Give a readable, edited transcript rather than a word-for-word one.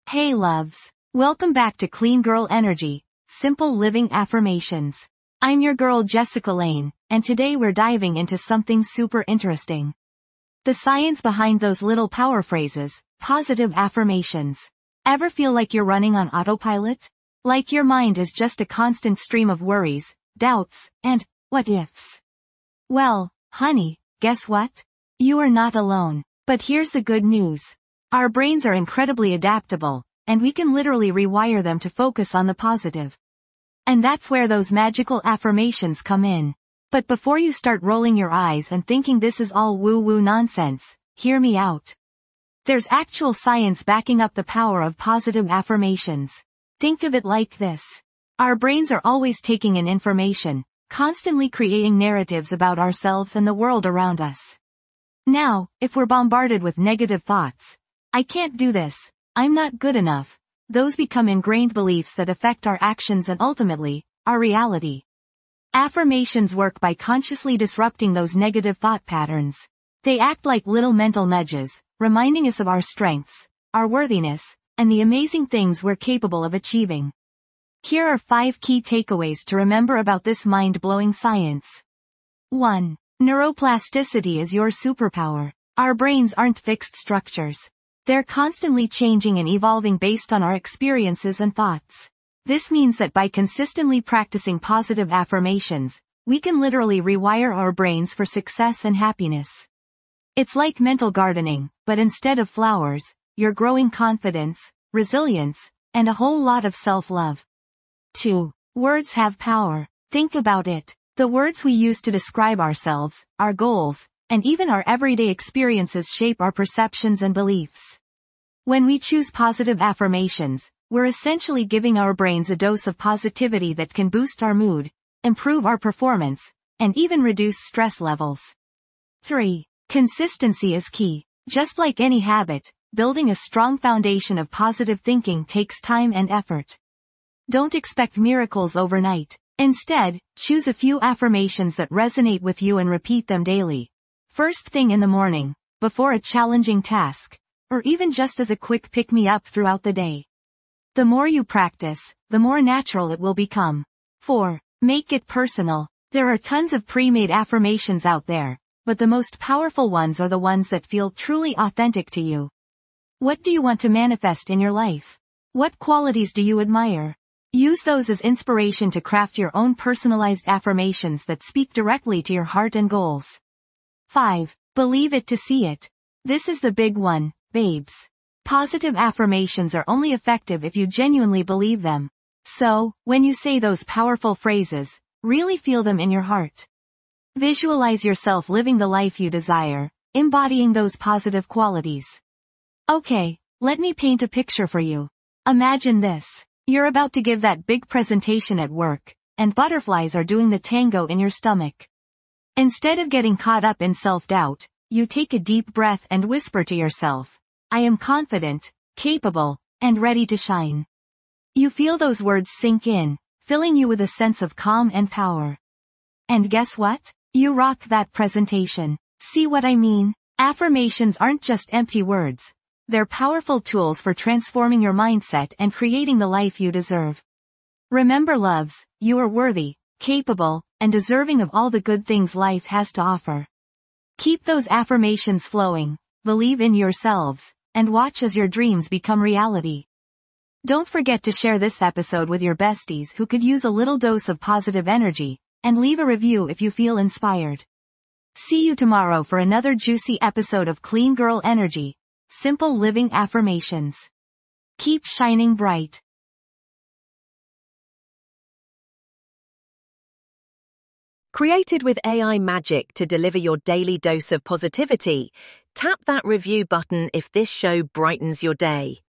Hey loves, welcome back to Clean Girl Energy, Simple Living Affirmations. I'm your girl Jessica Lane, and today we're diving into something super interesting. The science behind those little power phrases, positive affirmations. Ever feel like you're running on autopilot? Like your mind is just a constant stream of worries, doubts, and what ifs? Well, honey, guess what? You are not alone. But here's the good news. Our brains are incredibly adaptable, and we can literally rewire them to focus on the positive. And that's where those magical affirmations come in. But before you start rolling your eyes and thinking this is all woo-woo nonsense, hear me out. There's actual science backing up the power of positive affirmations. Think of it like this. Our brains are always taking in information, constantly creating narratives about ourselves and the world around us. Now, if we're bombarded with negative thoughts, I can't do this, I'm not good enough, those become ingrained beliefs that affect our actions and ultimately, our reality. Affirmations work by consciously disrupting those negative thought patterns. They act like little mental nudges, reminding us of our strengths, our worthiness, and the amazing things we're capable of achieving. Here are 5 key takeaways to remember about this mind-blowing science. 1. Neuroplasticity is your superpower. Our brains aren't fixed structures. They're constantly changing and evolving based on our experiences and thoughts. This means that by consistently practicing positive affirmations, we can literally rewire our brains for success and happiness. It's like mental gardening, but instead of flowers, you're growing confidence, resilience, and a whole lot of self-love. 2. Words have power. Think about it. The words we use to describe ourselves, our goals, and even our everyday experiences shape our perceptions and beliefs. When we choose positive affirmations, we're essentially giving our brains a dose of positivity that can boost our mood, improve our performance, and even reduce stress levels. 3. Consistency is key. Just like any habit, building a strong foundation of positive thinking takes time and effort. Don't expect miracles overnight. Instead, choose a few affirmations that resonate with you and repeat them daily. First thing in the morning, before a challenging task, or even just as a quick pick-me-up throughout the day. The more you practice, the more natural it will become. 4. Make it personal. There are tons of pre-made affirmations out there, but the most powerful ones are the ones that feel truly authentic to you. What do you want to manifest in your life? What qualities do you admire? Use those as inspiration to craft your own personalized affirmations that speak directly to your heart and goals. 5. Believe it to see it. This is the big one, babes. Positive affirmations are only effective if you genuinely believe them. So, when you say those powerful phrases, really feel them in your heart. Visualize yourself living the life you desire, embodying those positive qualities. Okay, let me paint a picture for you. Imagine this. You're about to give that big presentation at work, and butterflies are doing the tango in your stomach. Instead of getting caught up in self-doubt, you take a deep breath and whisper to yourself, I am confident, capable, and ready to shine. You feel those words sink in, filling you with a sense of calm and power. And guess what? You rock that presentation. See what I mean? Affirmations aren't just empty words. They're powerful tools for transforming your mindset and creating the life you deserve. Remember loves, you are worthy, capable, and deserving of all the good things life has to offer. Keep those affirmations flowing, believe in yourselves, and watch as your dreams become reality. Don't forget to share this episode with your besties who could use a little dose of positive energy, and leave a review if you feel inspired. See you tomorrow for another juicy episode of Clean Girl Energy. Simple Living Affirmations. Keep shining bright. Created with AI magic to deliver your daily dose of positivity, tap that review button if this show brightens your day.